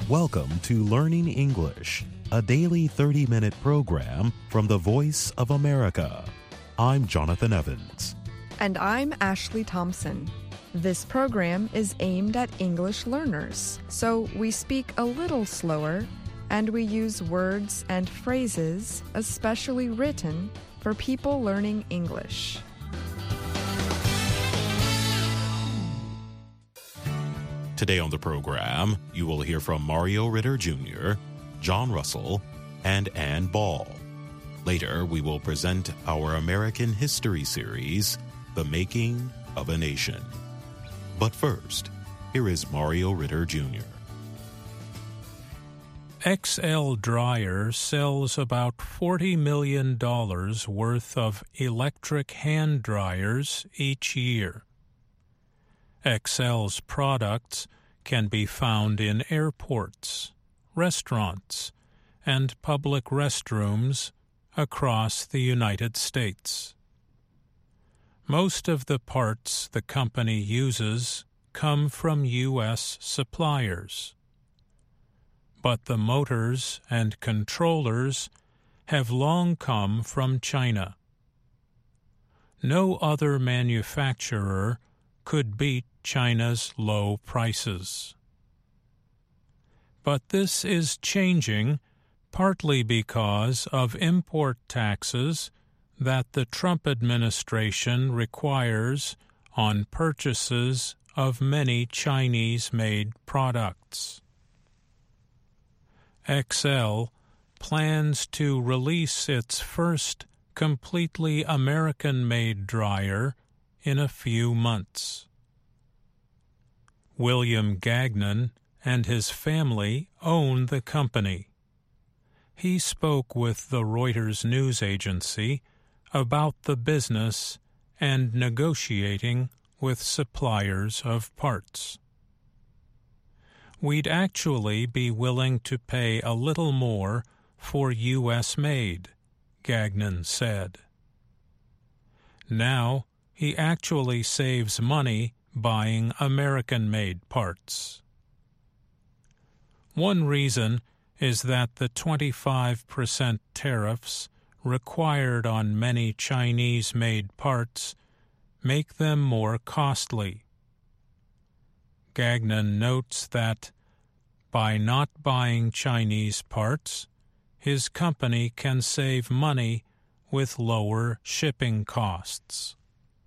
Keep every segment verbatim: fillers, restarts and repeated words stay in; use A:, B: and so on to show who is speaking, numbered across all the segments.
A: Welcome to Learning English, a daily thirty-minute program from the Voice of America. I'm Jonathan Evans.
B: And I'm Ashley Thompson. This program is aimed at English learners, so we speak a little slower and we use words and phrases especially written for people learning English.
A: Today on the program, you will hear from Mario Ritter Junior, John Russell, and Ann Ball. Later, we will present our American History series, The Making of a Nation. But first, here is Mario Ritter Junior
C: X L Dryer sells about forty million dollars worth of electric hand dryers each year. X L's products can be found in airports, restaurants, and public restrooms across the United States. Most of the parts the company uses come from U S suppliers, but the motors and controllers have long come from China. No other manufacturer could beat China's low prices. But this is changing partly because of import taxes that the Trump administration requires on purchases of many Chinese-made products. X L plans to release its first completely American-made dryer in a few months. William Gagnon and his family own the company. He spoke with the Reuters news agency about the business and negotiating with suppliers of parts. We'd actually be willing to pay a little more for U S made, Gagnon said. Now, he actually saves money buying American-made parts. One reason is that the twenty-five percent tariffs required on many Chinese-made parts make them more costly. Gagnon notes that by not buying Chinese parts, his company can save money with lower shipping costs.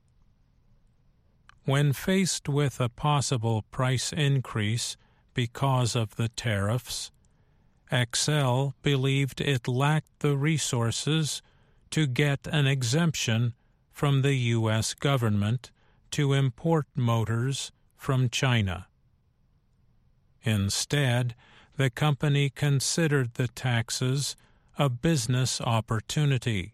C: When faced with a possible price increase because of the tariffs, X L believed it lacked the resources to get an exemption from the U S government to import motors from China. Instead, the company considered the taxes a business opportunity.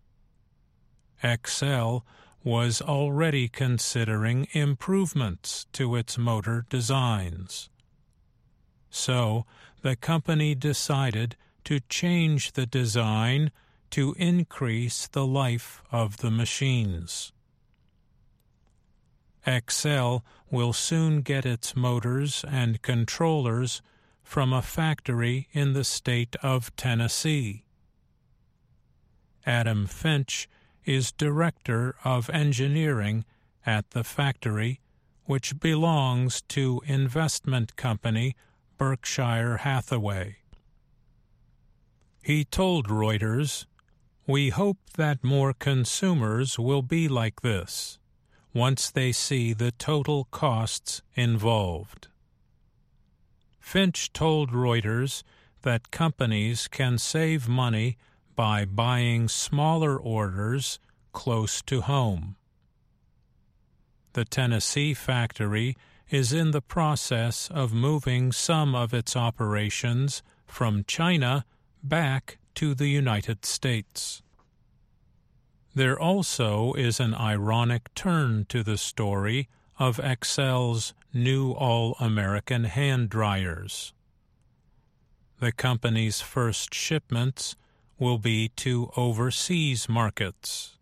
C: X L was already considering improvements to its motor designs. So, the company decided to change the design to increase the life of the machines. X L will soon get its motors and controllers from a factory in the state of Tennessee. Adam Finch is Director of Engineering at the factory, which belongs to investment company Berkshire Hathaway. He told Reuters, "We hope that more consumers will be like this once they see the total costs involved." Finch told Reuters that companies can save money by buying smaller orders close to home. The Tennessee factory is in the process of moving some of its operations from China back to the United States. There also is an ironic turn to the story of X L's new all-American hand dryers. The company's first shipments will be to overseas markets.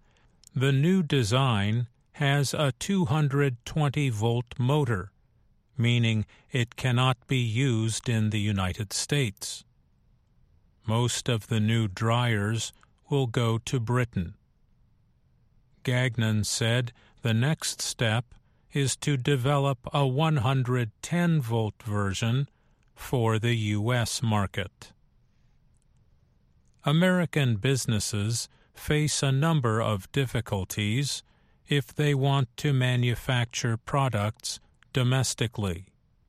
C: The new design has a two hundred twenty volt motor meaning it cannot be used in the United States. Most of the new dryers will go to Britain. Gagnon said the next step is to develop a one hundred ten volt version for the U S market. American businesses face a number of difficulties if they want to manufacture products domestically.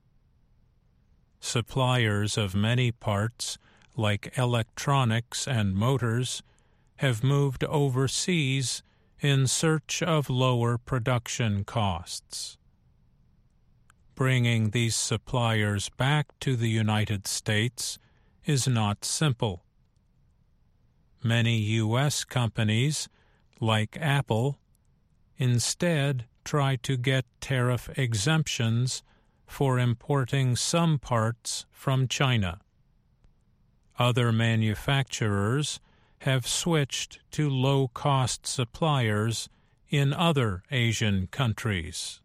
C: Suppliers of many parts, like electronics and motors, have moved overseas in search of lower production costs. Bringing these suppliers back to the United States is not simple. Many U S companies, like Apple, instead try to get tariff exemptions for importing some parts from China. Other manufacturers have switched to low-cost suppliers in other Asian countries.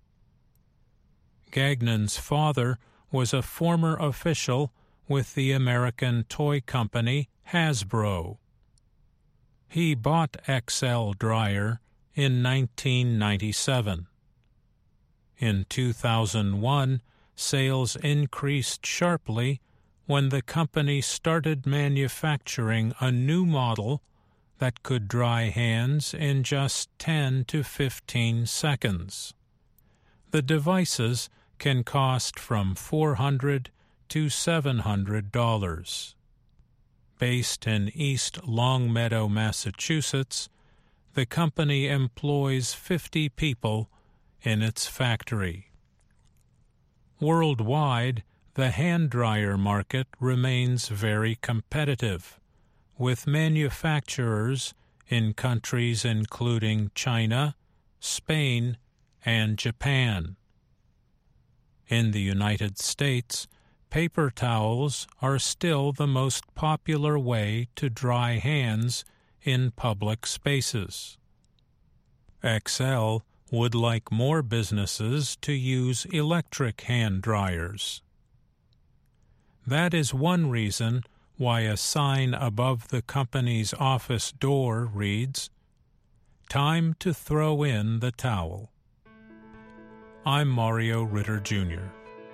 C: Gagnon's father was a former official with the American toy company Hasbro. He bought X L Dryer in nineteen ninety-seven. In two thousand one, sales increased sharply when the company started manufacturing a new model that could dry hands in just ten to fifteen seconds. The devices can cost from four hundred dollars to seven hundred dollars. Based in East Longmeadow, Massachusetts, the company employs fifty people in its factory. Worldwide, the hand dryer market remains very competitive, with manufacturers in countries including China, Spain, and Japan. In the United States, paper towels are still the most popular way to dry hands in public spaces. X L would like more businesses to use electric hand dryers. That is one reason why a sign above the company's office door reads, "Time to throw in the towel." I'm Mario Ritter, Junior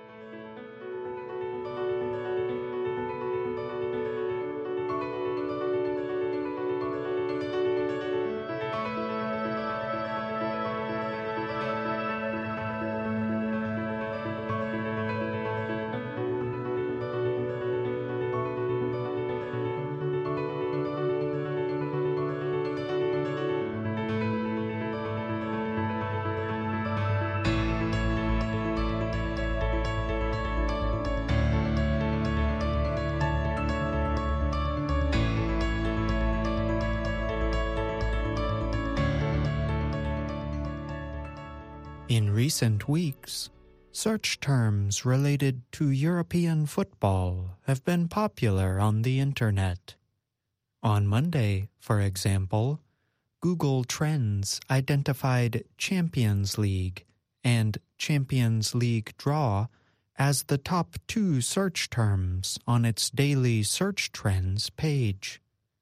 D: In recent weeks, search terms related to European football have been popular on the Internet. On Monday, for example, Google Trends identified Champions League and Champions League Draw as the top two search terms on its daily search trends page.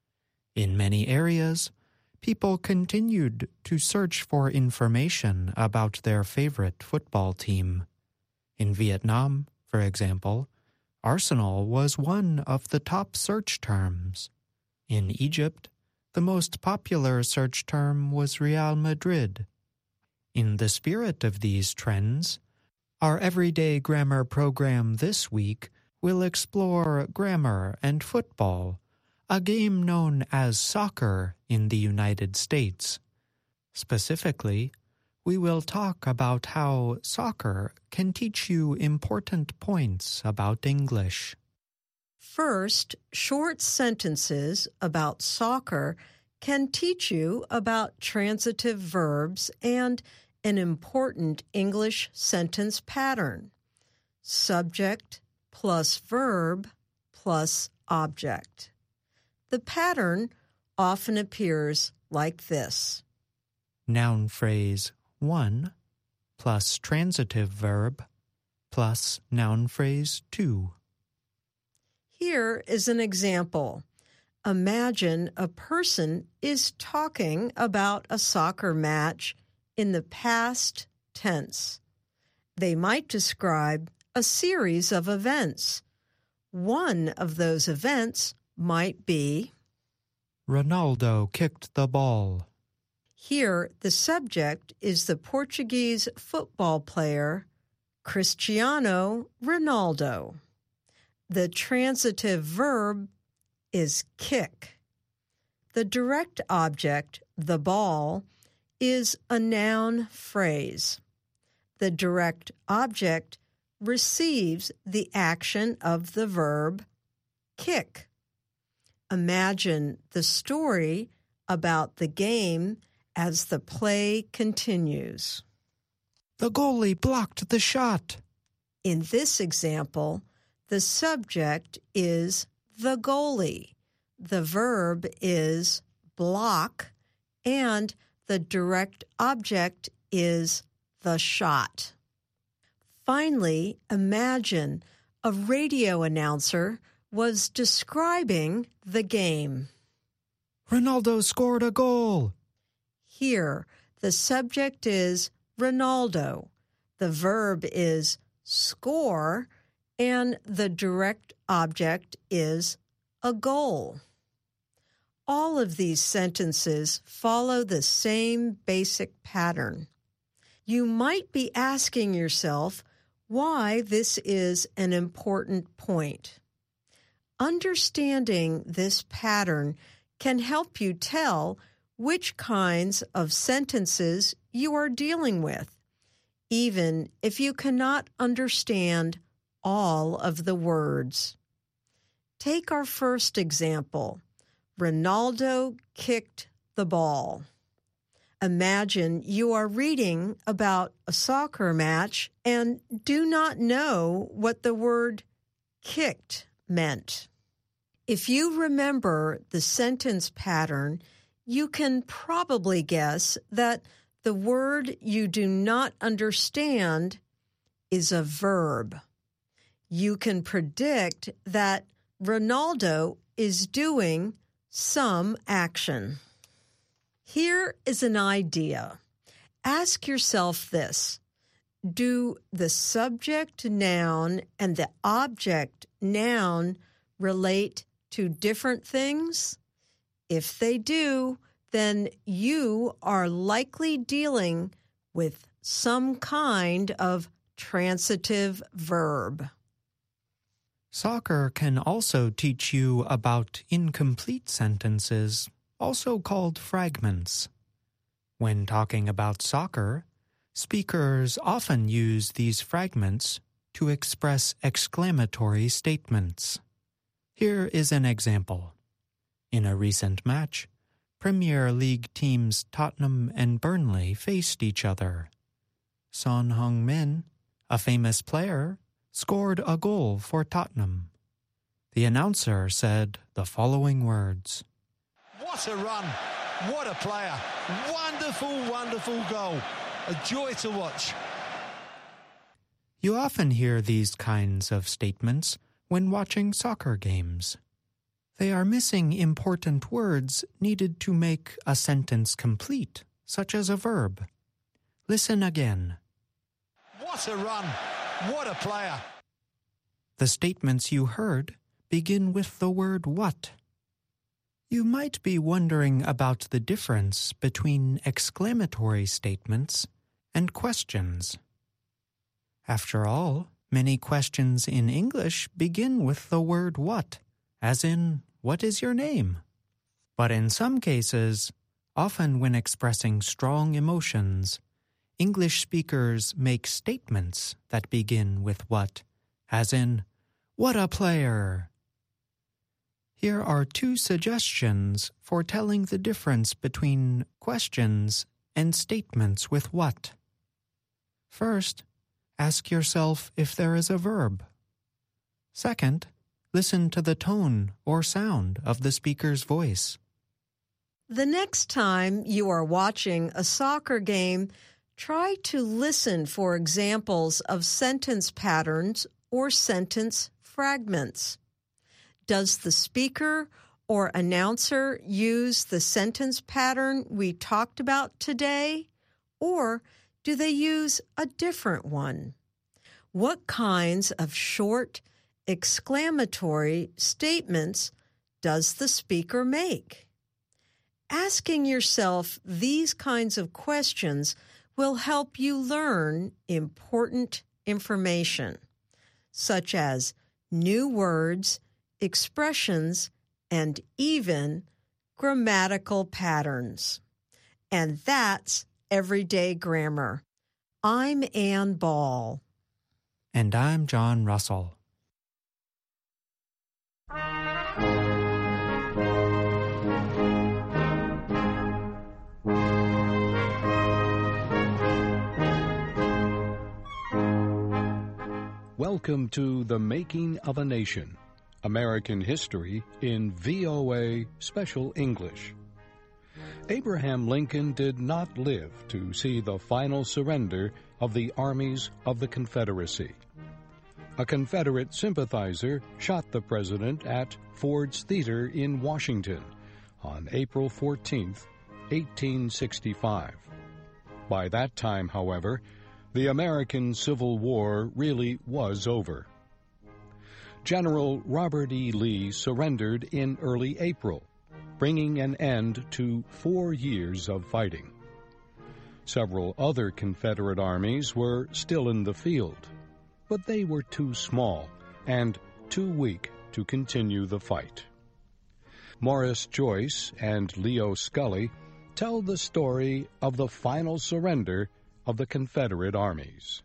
D: In many areas, people continued to search for information about their favorite football team. In Vietnam, for example, Arsenal was one of the top search terms. In Egypt, the most popular search term was Real Madrid. In the spirit of these trends, our Everyday Grammar program this week will explore grammar and football, a game known as soccer in the United States. Specifically, we will talk about how soccer can teach you important points about English.
E: First, short sentences about soccer can teach you about transitive verbs and an important English sentence pattern: subject plus verb plus object. The pattern often appears like this.
D: Noun phrase one plus transitive verb plus noun phrase to.
E: Here is an example. Imagine a person is talking about a soccer match in the past tense. They might describe a series of events. One of those events might be
D: Ronaldo kicked the ball.
E: Here, the subject is the Portuguese football player Cristiano Ronaldo. The transitive verb is kick. The direct object, the ball, is a noun phrase. The direct object receives the action of the verb kick. Imagine the story about the game as the play continues.
D: The goalie blocked the shot.
E: In this example, the subject is the goalie. The verb is block, and the direct object is the shot. Finally, imagine a radio announcer was describing the game.
D: Ronaldo scored a goal.
E: Here, the subject is Ronaldo. The verb is score, and the direct object is a goal. All of these sentences follow the same basic pattern. You might be asking yourself why this is an important point. Understanding this pattern can help you tell which kinds of sentences you are dealing with, even if you cannot understand all of the words. Take our first example. Ronaldo kicked the ball. Imagine you are reading about a soccer match and do not know what the word kicked meant. If you remember the sentence pattern, you can probably guess that the word you do not understand is a verb. You can predict that Ronaldo is doing some action. Here is an idea. Ask yourself this. Do the subject noun and the object noun relate to different things? If they do, then you are likely dealing with some kind of transitive verb.
D: Soccer can also teach you about incomplete sentences, also called fragments. When talking about soccer, speakers often use these fragments to express exclamatory statements. Here is an example. In a recent match, Premier League teams Tottenham and Burnley faced each other. Son Heung-min, a famous player, scored a goal for Tottenham. The announcer said the following words.
F: What a run! What a player! Wonderful, wonderful goal. A joy to watch.
D: You often hear these kinds of statements when watching soccer games. They are missing important words needed to make a sentence complete, such as a verb. Listen again.
F: What a run! What a player!
D: The statements you heard begin with the word what. You might be wondering about the difference between exclamatory statements and questions. After all, many questions in English begin with the word what, as in, what is your name? But in some cases, often when expressing strong emotions, English speakers make statements that begin with what, as in, what a player! Here are two suggestions for telling the difference between questions and statements with what. First, ask yourself if there is a verb. Second, listen to the tone or sound of the speaker's voice.
E: The next time you are watching a soccer game, Try to listen for examples of sentence patterns or sentence fragments. Does the speaker or announcer use the sentence pattern we talked about today, or do they use a different one? What kinds of short, exclamatory statements does the speaker make? Asking yourself these kinds of questions will help you learn important information, such as new words, expressions, and even grammatical patterns. And that's Everyday Grammar. I'm Ann Ball.
D: And I'm John Russell.
G: Welcome to The Making of a Nation, American History in V O A Special English. Abraham Lincoln did not live to see the final surrender of the armies of the Confederacy. A Confederate sympathizer shot the president at Ford's Theater in Washington on April fourteenth, eighteen sixty-five. By that time, however, the American Civil War really was over. General Robert E. Lee surrendered in early April, bringing an end to four years of fighting. Several other Confederate armies were still in the field, but they were too small and too weak to continue the fight. Morris Joyce and Leo Scully tell the story of the final surrender of the Confederate armies.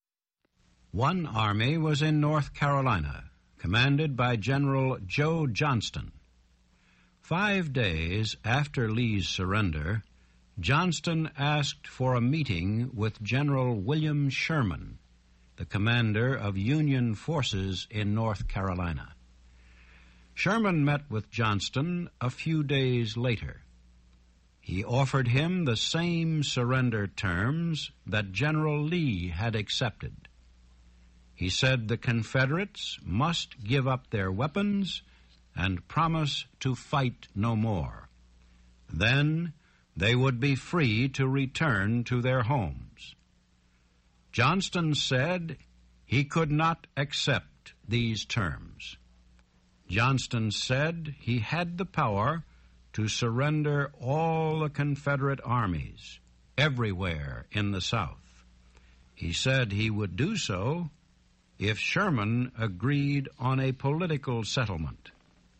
H: One army was in North Carolina, commanded by General Joe Johnston. Five days after Lee's surrender, Johnston asked for a meeting with General William Sherman, the commander of Union forces in North Carolina. Sherman met with Johnston a few days later. He offered him the same surrender terms that General Lee had accepted. He said the Confederates must give up their weapons and promise to fight no more. Then they would be free to return to their homes. Johnston said he could not accept these terms. Johnston said he had the power to surrender all the Confederate armies everywhere in the South. He said he would do so if Sherman agreed on a political settlement.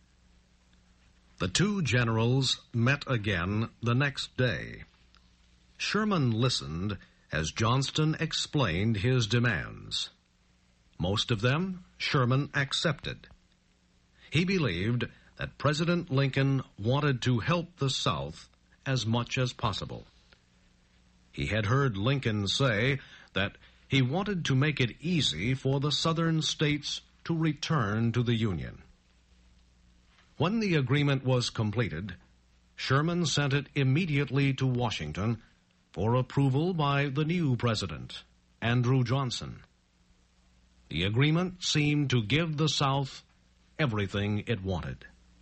I: The two generals met again the next day. Sherman listened as Johnston explained his demands. Most of them Sherman accepted. He believed that President Lincoln wanted to help the South as much as possible. He had heard Lincoln say that he wanted to make it easy for the Southern states to return to the Union. When the agreement was completed, Sherman sent it immediately to Washington for approval by the new president, Andrew Johnson. The agreement seemed to give the South everything it wanted.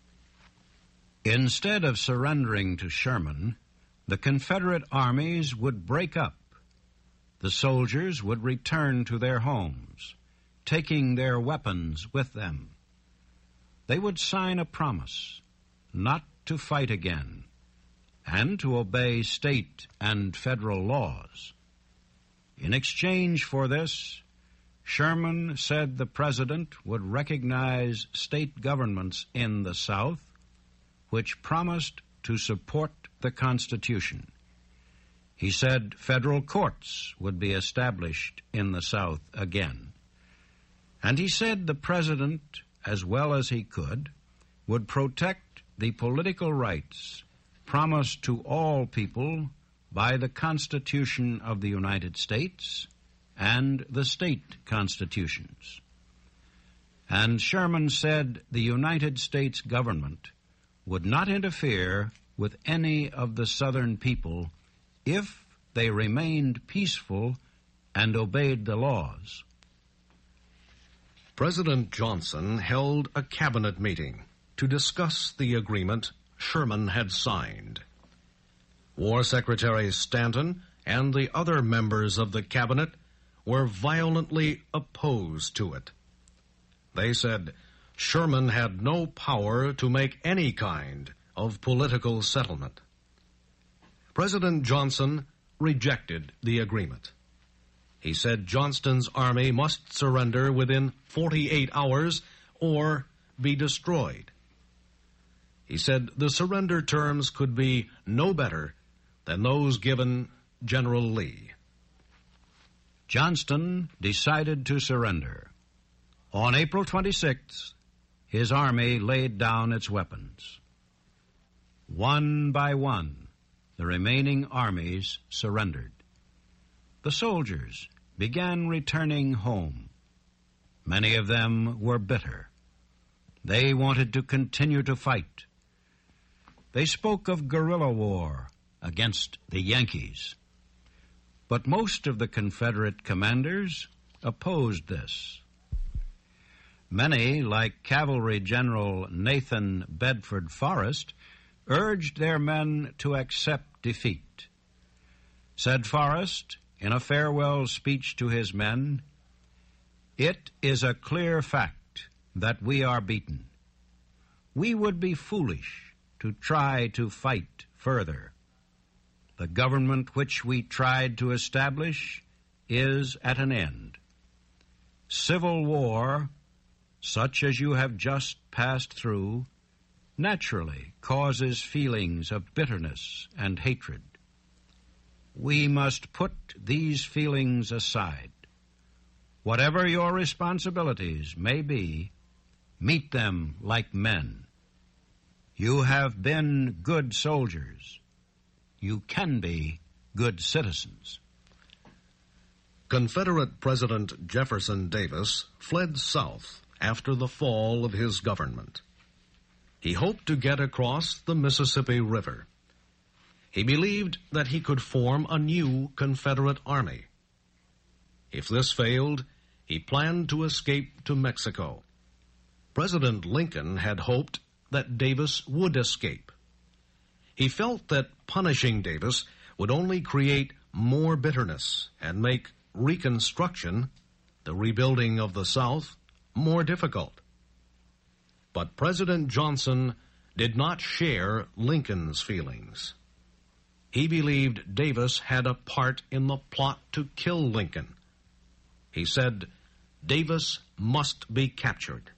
H: Instead of surrendering to Sherman, the Confederate armies would break up. The soldiers would return to their homes, taking their weapons with them. They would sign a promise not to fight again and to obey state and federal laws. In exchange for this, Sherman said the president would recognize state governments in the South which promised to support the Constitution. He said federal courts would be established in the South again. And he said the president, as well as he could, would protect the political rights promised to all people by the Constitution of the United States and the state constitutions. And Sherman said the United States government would not interfere with any of the Southern people if they remained peaceful and obeyed the laws.
I: President Johnson held a cabinet meeting to discuss the agreement Sherman had signed. War Secretary Stanton and the other members of the cabinet were violently opposed to it. They said Sherman had no power to make any kind of political settlement. President Johnson rejected the agreement. He said Johnston's army must surrender within forty-eight hours or be destroyed. He said the surrender terms could be no better than those given General Lee.
H: Johnston decided to surrender. On April twenty-sixth, his army laid down its weapons. One by one, the remaining armies surrendered. The soldiers began returning home. Many of them were bitter. They wanted to continue to fight. They spoke of guerrilla war against the Yankees. But most of the Confederate commanders opposed this. Many, like Cavalry General Nathan Bedford Forrest, urged their men to accept defeat. Said Forrest, in a farewell speech to his men, "It is a clear fact that we are beaten. We would be foolish to try to fight further. The government which we tried to establish is at an end. Civil war, such as you have just passed through, naturally causes feelings of bitterness and hatred. We must put these feelings aside. Whatever your responsibilities may be, meet them like men. You have been good soldiers. You can be good citizens."
I: Confederate President Jefferson Davis fled south after the fall of his government. He hoped to get across the Mississippi River. He believed that he could form a new Confederate army. If this failed, he planned to escape to Mexico. President Lincoln had hoped that Davis would escape. He felt that punishing Davis would only create more bitterness and make Reconstruction, the rebuilding of the South, more difficult. But President Johnson did not share Lincoln's feelings. He believed Davis had a part in the plot to kill Lincoln. He said Davis must be captured.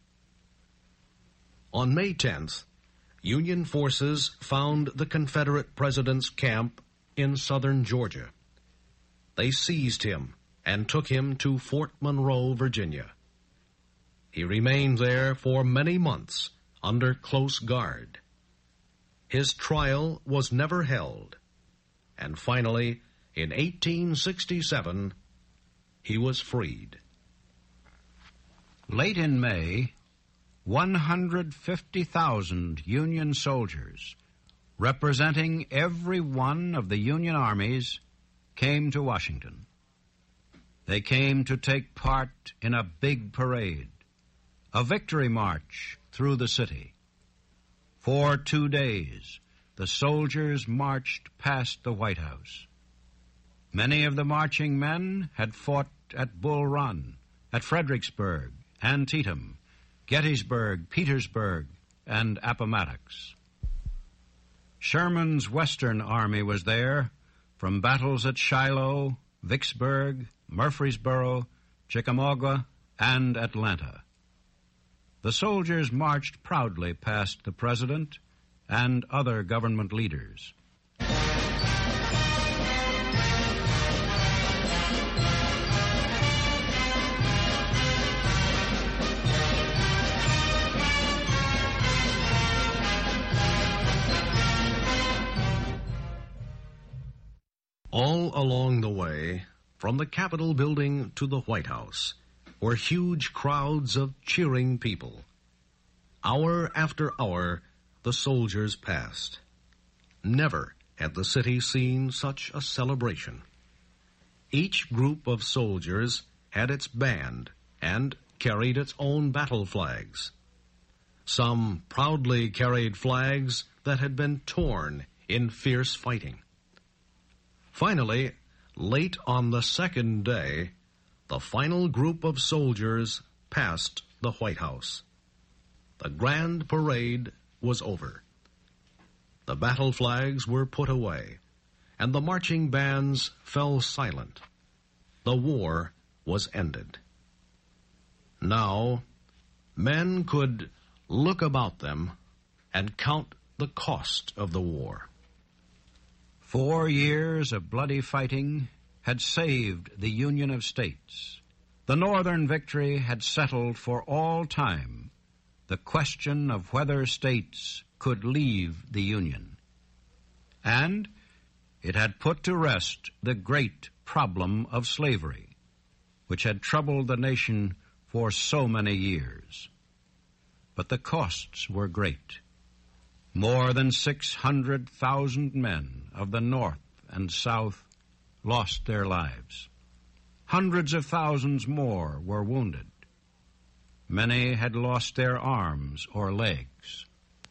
I: On May tenth, Union forces found the Confederate president's camp in southern Georgia. They seized him and took him to Fort Monroe, Virginia. He remained there for many months under close guard. His trial was never held, and finally, in eighteen sixty-seven, he was freed.
H: Late in May, one hundred fifty thousand Union soldiers, representing every one of the Union armies, came to Washington. They came to take part in a big parade, a victory march through the city. For two days, the soldiers marched past the White House. Many of the marching men had fought at Bull Run, at Fredericksburg, Antietam, Gettysburg, Petersburg, and Appomattox. Sherman's Western Army was there from battles at Shiloh, Vicksburg, Murfreesboro, Chickamauga, and Atlanta. The soldiers marched proudly past the President and other government leaders.
I: All along the way, from the Capitol building to the White House, were huge crowds of cheering people. Hour after hour, the soldiers passed. Never had the city seen such a celebration. Each group of soldiers had its band and carried its own battle flags. Some proudly carried flags that had been torn in fierce fighting. Finally, late on the second day, the final group of soldiers passed the White House. The grand parade was over. The battle flags were put away, and the marching bands fell silent. The war was ended. Now, men could look about them and count the cost of the war.
H: Four years of bloody fighting had saved the Union of States. The Northern victory had settled for all time the question of whether states could leave the Union. And it had put to rest the great problem of slavery, which had troubled the nation for so many years. But the costs were great. More than six hundred thousand men of the North and South lost their lives. Hundreds of thousands more were wounded. Many had lost their arms or legs.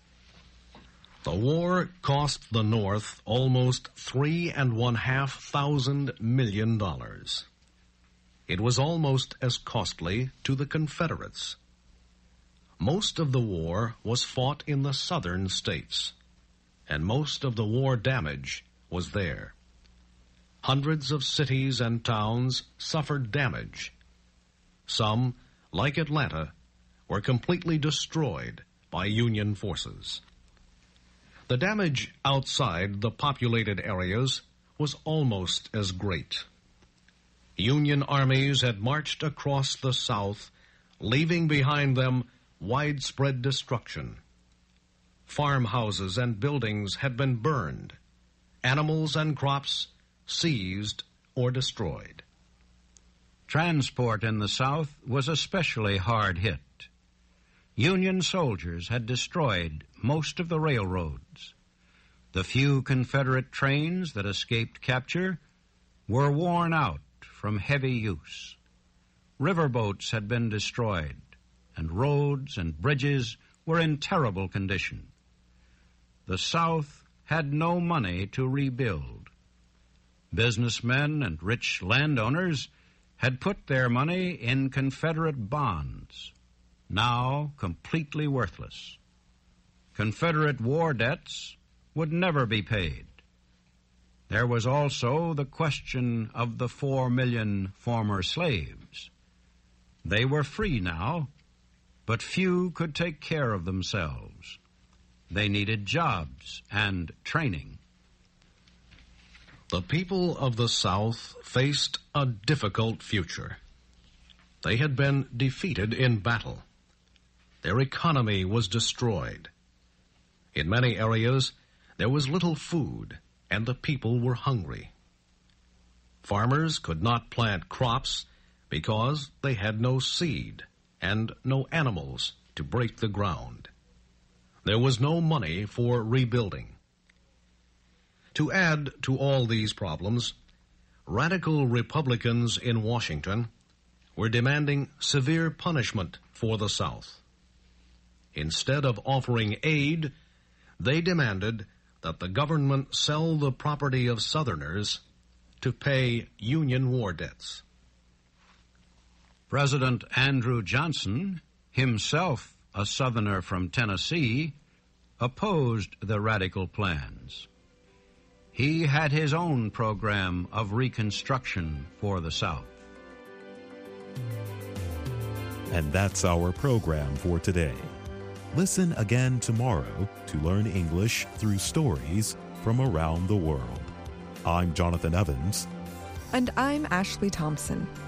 I: The war cost the North almost three and one half thousand million dollars. It was almost as costly to the Confederates. Most of the war was fought in the southern states, and most of the war damage was there. Hundreds of cities and towns suffered damage. Some, like Atlanta, were completely destroyed by Union forces. The damage outside the populated areas was almost as great. Union armies had marched across the South, leaving behind them widespread destruction. Farmhouses and buildings had been burned, animals and crops seized or destroyed.
H: Transport in the South was especially hard hit. Union soldiers had destroyed most of the railroads. The few Confederate trains that escaped capture were worn out from heavy use. Riverboats had been destroyed, and roads and bridges were in terrible condition. The South had no money to rebuild. Businessmen and rich landowners had put their money in Confederate bonds, now completely worthless. Confederate war debts would never be paid. There was also the question of the four million former slaves. They were free now, but few could take care of themselves. They needed jobs and training.
I: The people of the South faced a difficult future. They had been defeated in battle. Their economy was destroyed. In many areas, there was little food, and the people were hungry. Farmers could not plant crops because they had no seed and no animals to break the ground. There was no money for rebuilding. To add to all these problems, radical Republicans in Washington were demanding severe punishment for the South. Instead of offering aid, they demanded that the government sell the property of Southerners to pay Union war debts.
H: President Andrew Johnson, himself a Southerner from Tennessee, opposed the radical plans. He had his own program of reconstruction for the South.
A: And that's our program for today. Listen again tomorrow to learn English through stories from around the world. I'm Jonathan Evans.
B: And I'm Ashley Thompson.